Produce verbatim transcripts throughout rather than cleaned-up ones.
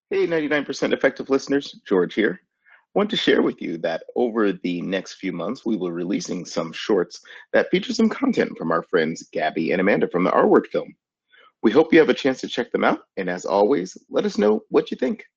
Hey, ninety-nine percent effective listeners, George here. Want to share with you that over the next few months, we will be releasing some shorts that feature some content from our friends Gabby and Amanda from the R Word film. We hope you have a chance to check them out, and as always, let us know what you think.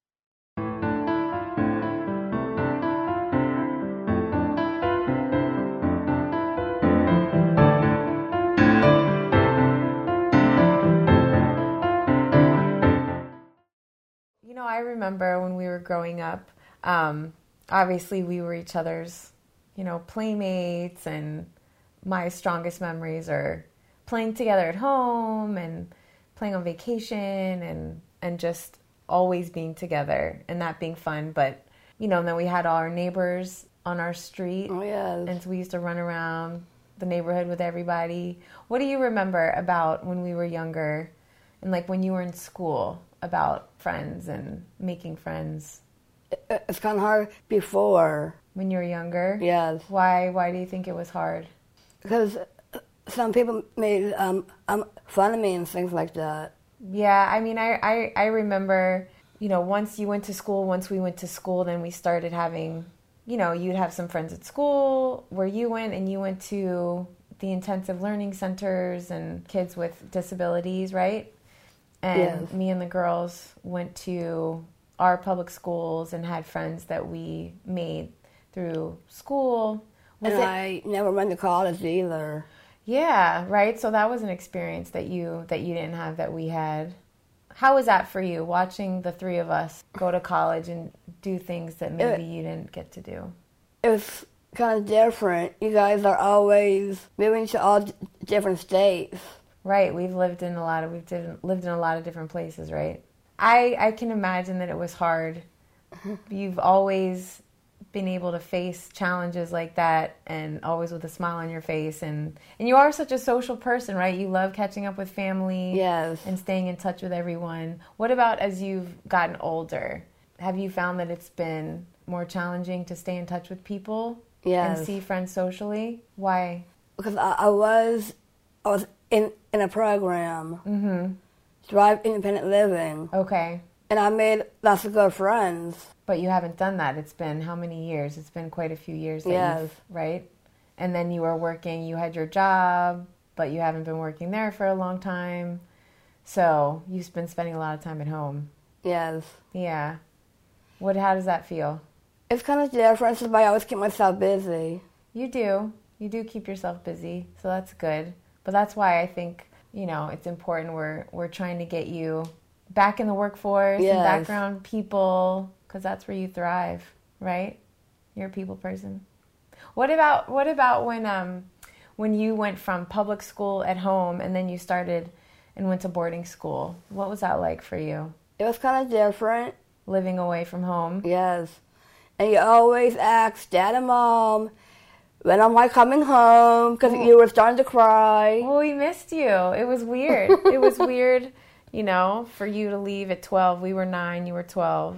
You know, I remember when we were growing up, um, obviously we were each other's, you know, playmates, and my strongest memories are playing together at home and playing on vacation and and just always being together and that being fun. But, you know, and then we had all our neighbors on our street, Oh, yes. and so we used to run around the neighborhood with everybody. What do you remember about when we were younger and like when you were in school about friends and making friends It- It's kind of hard before, when you were younger? yes. Why why do you think it was hard? Because some people made um, um, fun of me and things like that. Yeah, I mean I, I I remember, you know, once you went to school, once we went to school, then we started having, you know, you'd have some friends at school where you went, and you went to the intensive learning centers and kids with disabilities, right? And Yes. me and the girls went to our public schools and had friends that we made through school. Was and it? I never went to college either. Yeah, right. So that was an experience that you that you didn't have that we had. How was that for you, watching the three of us go to college and do things that maybe It, you didn't get to do? it was kind of different. You guys are always moving to all d- different states. Right. We've lived in a lot of we've did, lived in a lot of different places, right? I I can imagine that it was hard. You've always been able to face challenges like that, and always with a smile on your face, and and you are such a social person, right? You love catching up with family, Yes. and staying in touch with everyone. What about as you've gotten older? Have you found that it's been more challenging to stay in touch with people and Yes. see friends socially? Why? Because I, I was I was in, in a program, Mm-hmm. Drive Independent Living, Okay. and I made lots of good friends. But you haven't done that. It's been how many years? It's been quite a few years that Yes. you've, right? And then you were working, you had your job, but you haven't been working there for a long time. So you've been spending a lot of time at home. Yes. Yeah. What, how does that feel? It's kind of different, but I always keep myself busy. You do. You do keep yourself busy. So that's good. But that's why I think, you know, it's important we're, we're trying to get you back in the workforce and Yes. background people, because that's where you thrive, right? You're a people person. What about what about when um when you went from public school at home and then you started and went to boarding school? What was that like for you, It was kind of different, living away from home? yes. And you always ask Dad and Mom, when am I coming home? Because Oh. you were starting to cry. Well, we missed you. It was weird. It was weird, you know, for you to leave at twelve. We were nine, you were twelve,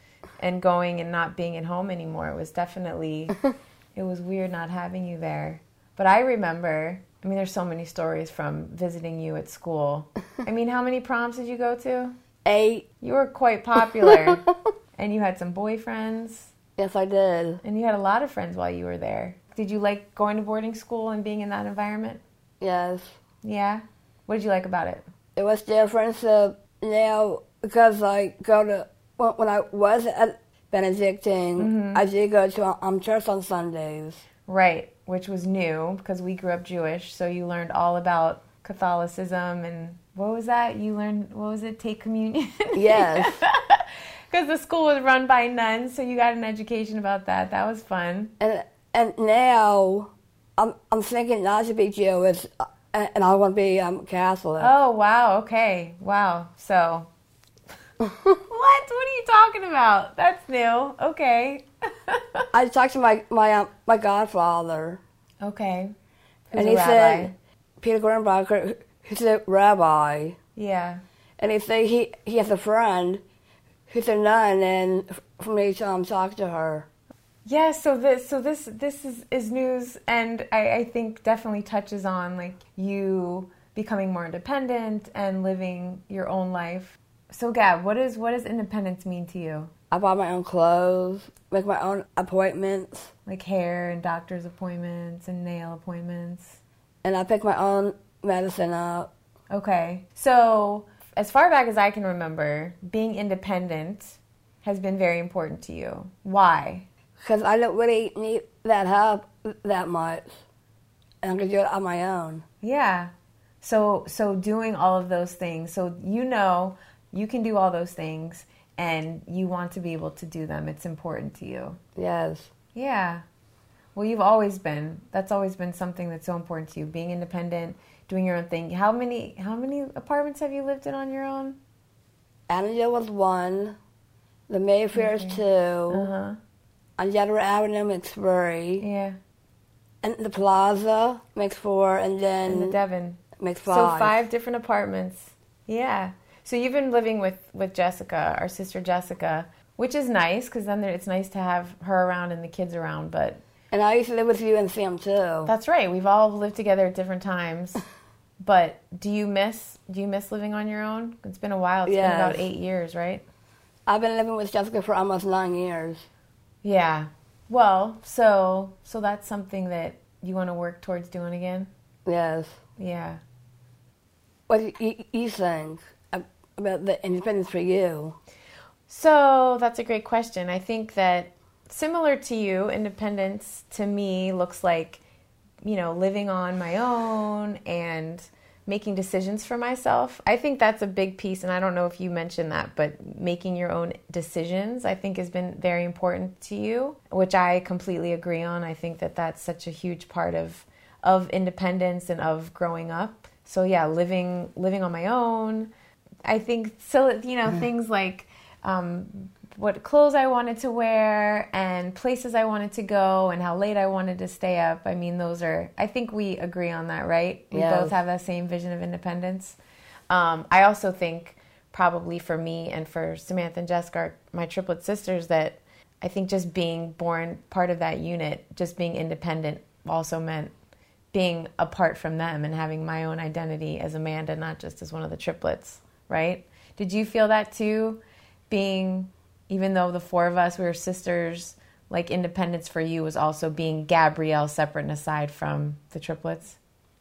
and going and not being at home anymore. It was definitely, it was weird not having you there. But I remember, I mean, there's so many stories from visiting you at school. I mean, how many proms did you go to? Eight. You were quite popular, and you had some boyfriends, Yes, I did. and you had a lot of friends while you were there. Did you like going to boarding school and being in that environment? Yes. Yeah? What did you like about it? It was different. So now, because I go to, when when I was at Benedictine, Mm-hmm. I did go to um, church on Sundays. Right, which was new because we grew up Jewish, so you learned all about Catholicism and what was that? You learned, what was it, take communion? Yes. Because the school was run by nuns, so you got an education about that. That was fun. And and now I'm I'm thinking not to be Jewish, uh, and I want to be um, Catholic. Oh, wow, okay, wow. So, what? What are you talking about? That's new. Okay. I talked to my my um, my godfather, Okay. Who's and a he rabbi? said Peter Grunbacher, who's a rabbi, Yeah. and he said he he has a friend who's a nun, and f- for me to um, talk to her. Yeah, so this so this this is, is news, and I, I think definitely touches on like you becoming more independent and living your own life. So Gab, what is what does independence mean to you? I buy my own clothes, make my own appointments, Like hair and doctor's appointments and nail appointments. and I pick my own medicine up. Okay. So, as far back as I can remember, being independent has been very important to you. Why? Because I don't really need that help that much, and I can do it on my own. Yeah. So, so doing all of those things, so you know you can do all those things and you want to be able to do them. It's important to you. Yes. Yeah. Well, you've always been. That's always been something that's so important to you. Being independent, doing your own thing. How many how many apartments have you lived in on your own? Annandale was one, the Mayfair is two, Uh-huh. on Jeddah Avenue makes three, Yeah. and the Plaza makes four, and then And the Devon. makes So five. five different apartments. Yeah. So you've been living with, with Jessica, our sister Jessica, which is nice because then there, it's nice to have her around and the kids around. But And I used to live with you and Sam too. that's right. We've all lived together at different times. But do you miss do you miss living on your own? It's been a while. It's Yes. been about eight years, right? I've been living with Jessica for almost nine years. Yeah. Well, so so that's something that you want to work towards doing again? Yes. Yeah. What do you, you think about the independence for you? So that's a great question. I think that similar to you, independence to me looks like, you know, living on my own and making decisions for myself. I think that's a big piece, and I don't know if you mentioned that, but making your own decisions, I think, has been very important to you, which I completely agree on. I think that that's such a huge part of of independence and of growing up. So yeah, living living on my own. I think so. You know, things like um, what clothes I wanted to wear and places I wanted to go and how late I wanted to stay up. I mean, those are, I think we agree on that, right? We Yes. both have that same vision of independence. Um, I also think probably for me and for Samantha and Jessica, my triplet sisters, that I think just being born part of that unit, just being independent also meant being apart from them and having my own identity as Amanda, not just as one of the triplets, right? Did you feel that too? Being, even though the four of us, we were sisters, like independence for you was also being Gabrielle separate and aside from the triplets?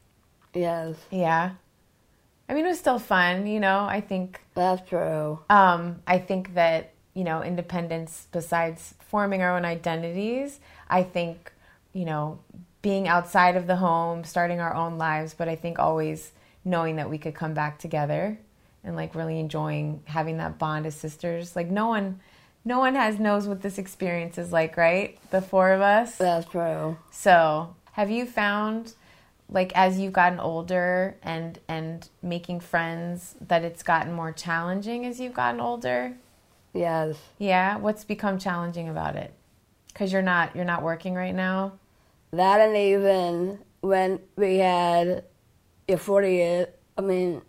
Yes. Yeah. I mean, it was still fun, you know, I think. That's true. Um, I think that, you know, independence, besides forming our own identities, I think, you know, being outside of the home, starting our own lives, but I think always knowing that we could come back together and like really enjoying having that bond as sisters. Like no one, no one has knows what this experience is like, right? The four of us. That's true. So have you found, like as you've gotten older and and making friends, that it's gotten more challenging as you've gotten older? Yes. Yeah. What's become challenging about it? Because you're not you're not working right now. That, and even when we had your fortieth, I mean,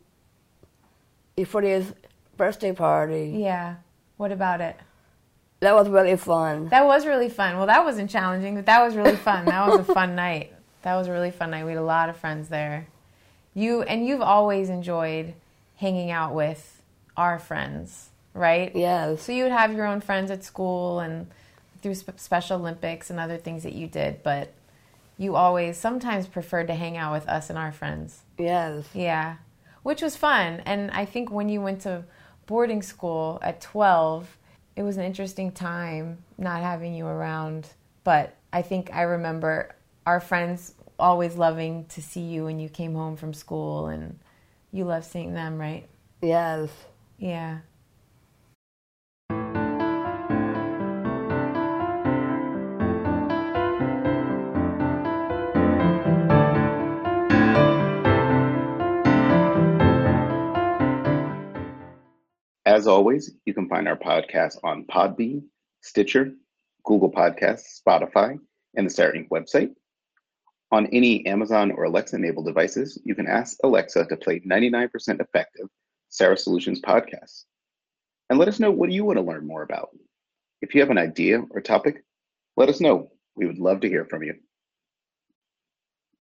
your fortieth birthday party. Yeah. What about it? That was really fun. That was really fun. Well, that wasn't challenging, but that was really fun. That was a fun night. That was a really fun night. We had a lot of friends there. You and you've always enjoyed hanging out with our friends, right? Yes. So you would have your own friends at school and through sp- Special Olympics and other things that you did, but you always sometimes preferred to hang out with us and our friends. Yes. Yeah, which was fun. And I think when you went to boarding school at twelve, it was an interesting time not having you around. But I think I remember our friends always loving to see you when you came home from school, and you loved seeing them, right? Yes. Yeah. As always, you can find our podcast on Podbean, Stitcher, Google Podcasts, Spotify, and the Sarah Inc website. On any Amazon or Alexa-enabled devices, you can ask Alexa to play ninety-nine percent Effective Sarah Solutions podcast. And let us know what you want to learn more about. If you have an idea or topic, let us know. We would love to hear from you.